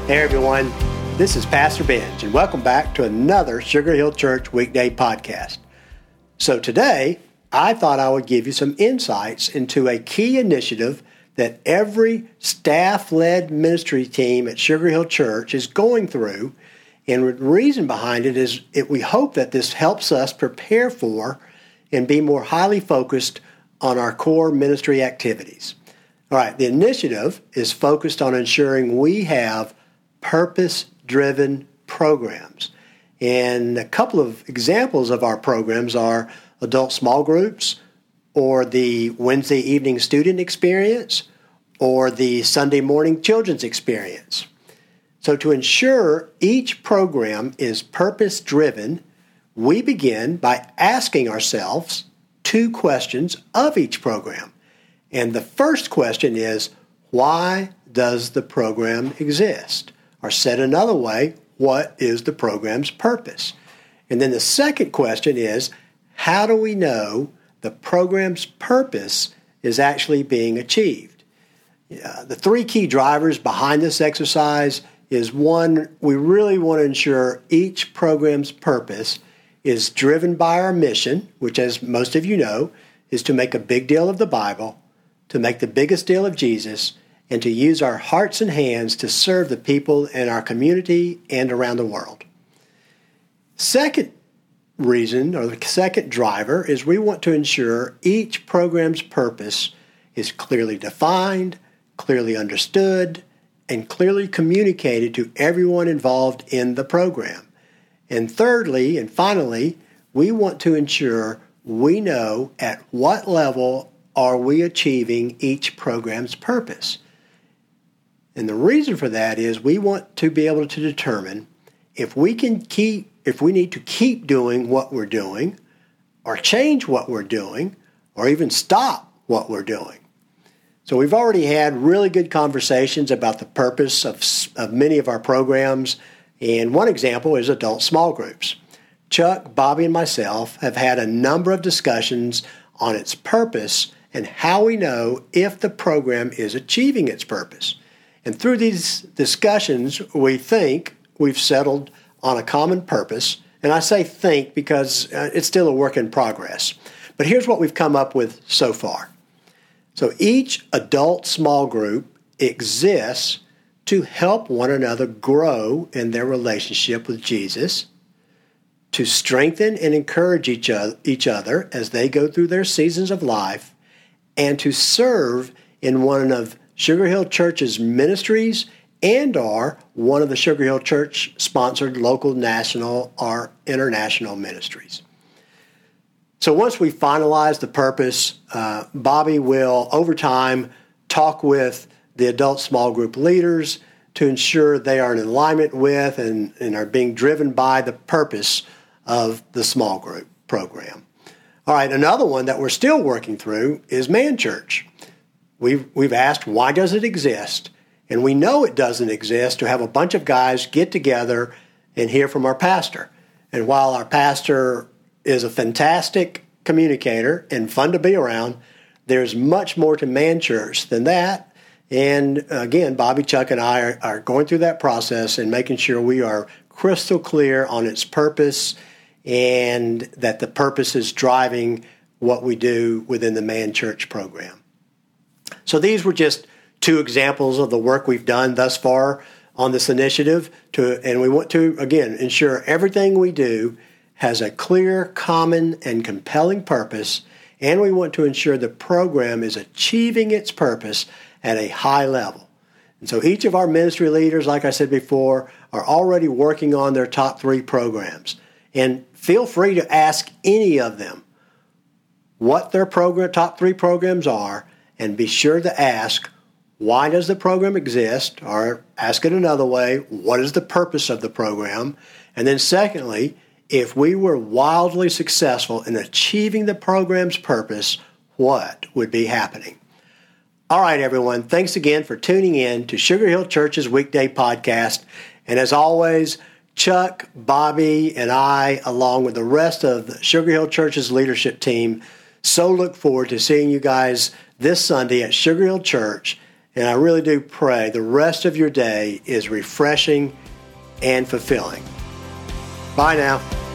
Hey everyone, this is Pastor Benj, and welcome back to another Sugar Hill Church weekday podcast. So today, I thought I would give you some insights into a key initiative that every staff-led ministry team at Sugar Hill Church is going through, and the reason behind it is we hope that this helps us prepare for and be more highly focused on our core ministry activities. All right, the initiative is focused on ensuring we have purpose-driven programs. And a couple of examples of our programs are adult small groups, or the Wednesday evening student experience, or the Sunday morning children's experience. So to ensure each program is purpose-driven, we begin by asking ourselves two questions of each program. And the first question is, why does the program exist? Or said another way, what is the program's purpose? And then the second question is, how do we know the program's purpose is actually being achieved? The three key drivers behind this exercise is one, we really want to ensure each program's purpose is driven by our mission, which, as most of you know, is to make a big deal of the Bible, to make the biggest deal of Jesus, and to use our hearts and hands to serve the people in our community and around the world. Second reason, or the second driver, is we want to ensure each program's purpose is clearly defined, clearly understood, and clearly communicated to everyone involved in the program. And thirdly, and finally, we want to ensure we know at what level are we achieving each program's purpose. And the reason for that is we want to be able to determine if we need to keep doing what we're doing, or change what we're doing, or even stop what we're doing. So we've already had really good conversations about the purpose of many of our programs, and one example is adult small groups. Chuck, Bobby, and myself have had a number of discussions on its purpose and how we know if the program is achieving its purpose. And through these discussions, we think we've settled on a common purpose. And I say think because it's still a work in progress. But here's what we've come up with so far. So each adult small group exists to help one another grow in their relationship with Jesus, to strengthen and encourage each other as they go through their seasons of life, and to serve in one of Sugar Hill Church's ministries and or one of the Sugar Hill Church sponsored local, national, or international ministries. So once we finalize the purpose, Bobby will, over time, talk with the adult small group leaders to ensure they are in alignment with and are being driven by the purpose of the small group program. All right, another one that we're still working through is Man Church. We've asked, why does it exist? And we know it doesn't exist to have a bunch of guys get together and hear from our pastor. And while our pastor is a fantastic communicator and fun to be around, there's much more to Man Church than that. And again, Bobby, Chuck, and I are going through that process and making sure we are crystal clear on its purpose and that the purpose is driving what we do within the Man Church program. So these were just two examples of the work we've done thus far on this initiative, and we want to, again, ensure everything we do has a clear, common, and compelling purpose, and we want to ensure the program is achieving its purpose at a high level. And so each of our ministry leaders, like I said before, are already working on their top three programs. And feel free to ask any of them what their top three programs are, and be sure to ask, why does the program exist? Or ask it another way, what is the purpose of the program? And then secondly, if we were wildly successful in achieving the program's purpose, what would be happening? All right, everyone, thanks again for tuning in to Sugar Hill Church's weekday podcast. And as always, Chuck, Bobby, and I, along with the rest of the Sugar Hill Church's leadership team, so look forward to seeing you guys this Sunday at Sugar Hill Church And I really do pray the rest of your day is refreshing and fulfilling. Bye now.